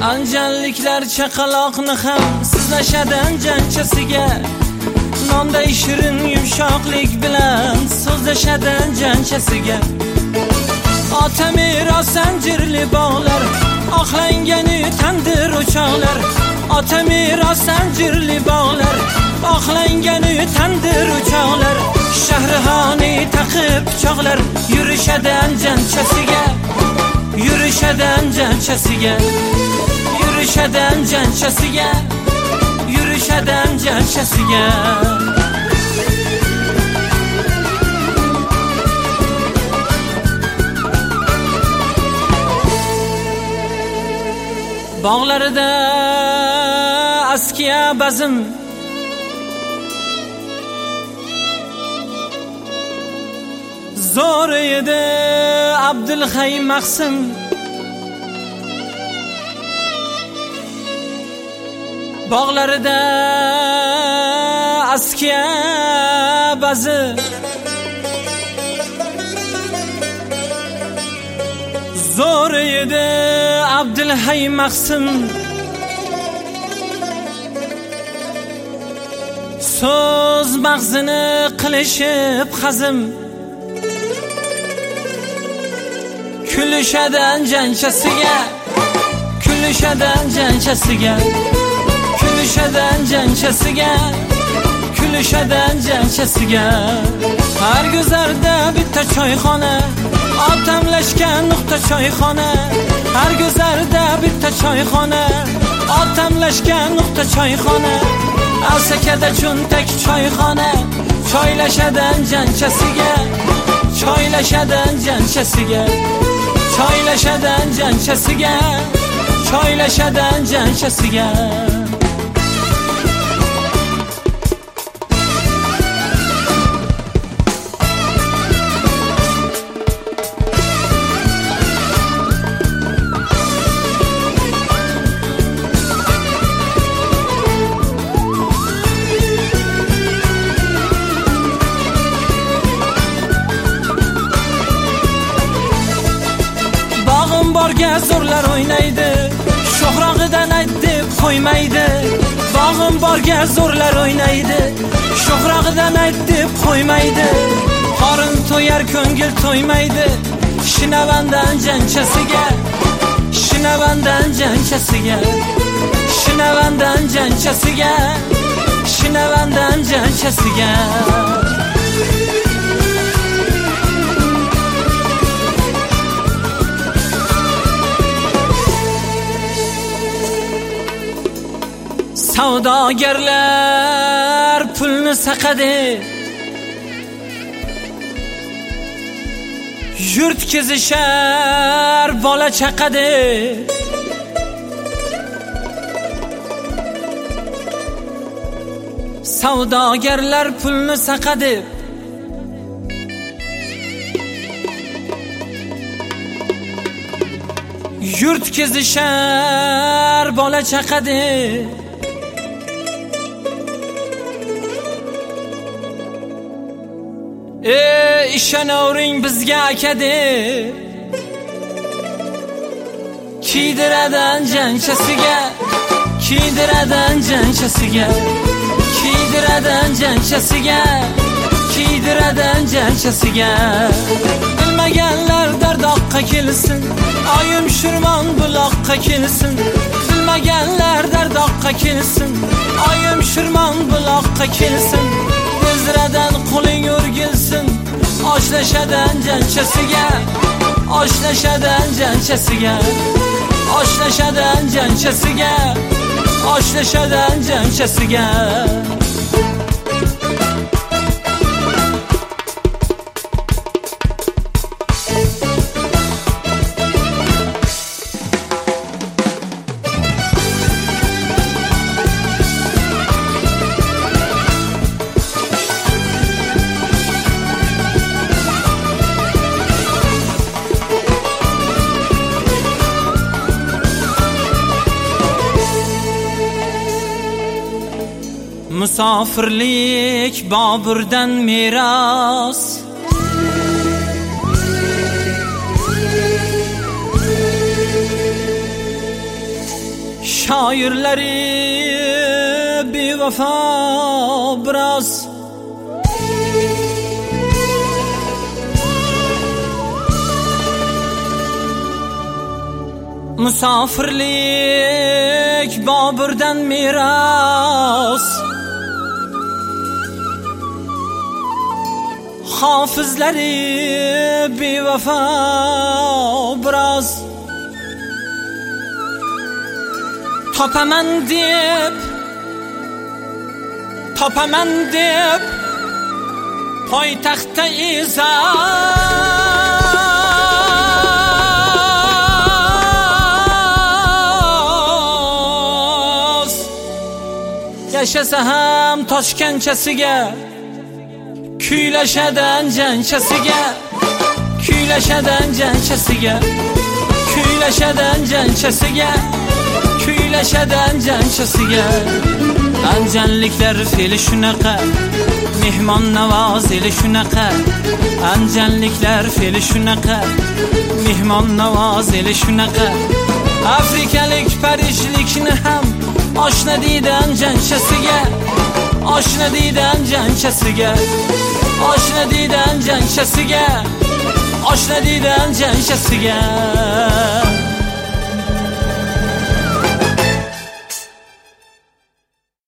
Anjanliklar chaqaloqni ham sizlashadi anjanchasiga. Nonday shirin yumshoqlik bilan so'zlashadi anjanchasiga. Ota meros zanjirli bog'lar, oqlangani tandir o'choqlar. Ota meros zanjirli bog'lar, oqlangani tandir o'choqlar. Shahrixoni taqib pichoqlar, yurishadi anjanchasiga. Yurishadi anjanchasiga. Yurishadi anjanchasiga. Yurishadi anjanchasiga. Bog'larida askiya bazm, zo'r edi Abdulhay Maqsim. Bog'larida askiya bazi, zo'r edi Abdulhay Maqsim. So'z mag'zini qilishib hazm, kulishadi anjanchasiga. Kulishadi anjanchasiga. Kulishadi anjanchasiga. Kulishadi anjanchasiga. Har guzarda bitta choyxona, otamlashgan nuqta choyxona. Har guzarda bitta choyxona, otamlashgan nuqta choyxona. Asakada cho'ntak choyxona, choylashadi anjanchasiga. Choylashadi anjanchasiga. Choylashadi anjanchasiga. Choylashadi anjanchasiga. Borga zo'rlar o'ynaydi, sho'xrog'idan ayt deb qo'ymaydi. Bog'im borga zo'rlar o'ynaydi, sho'xrog'idan ayt deb qo'ymaydi. Qorin to'yar ko'ngil to'ymaydi, shinavandan janchasiga. Shinavandan janchasiga. Shinavandan janchasiga. Shinavandan janchasiga. Savdogarlar pulni saqadi, yurt kezishar bola chaqadi. Savdogarlar pulni saqadi, yurt kezishar bola chaqadi. Ishonavring bizga akadi, kiydiradi anjanchasiga. Kiydiradi anjanchasiga. Kiydiradi anjanchasiga. Kiydiradi anjanchasiga. Bilmaganlar dardoqqa kelsin, oyim shirmon buloqqa kelsin. Bilmaganlar dardoqqa kelsin, oyim shirmon buloqqa kelsin. Bezradan qo'ling o'rgilsin, oshlashadi anjanchasiga. Oshlashadi anjanchasiga. Oshlashadi anjanchasiga. Oshlashadi anjanchasiga. Musofirlik Boburdan meros, shoirlari bevafo biroz musofirlik Boburdan meros hofizlari bevafo biroz topaman deb poytaxtda e'zoz yashasa ham Toshkentchasiga kuylashadi Anjanchasiga kuylashadi Anjanchasiga kuylashadi Anjanchasiga kuylashadi Anjanchasiga Anjanliklar fe'li shunaqa mehmon navozili shunaqa Anjanliklar fe'li shunaqa mehmon navozili shunaqa afrikalik parijlikni ham oshna deydi Anjanchasiga oshna deydi Anjanchasiga oshna deydi Anjanchasiga oshna deydi Anjanchasiga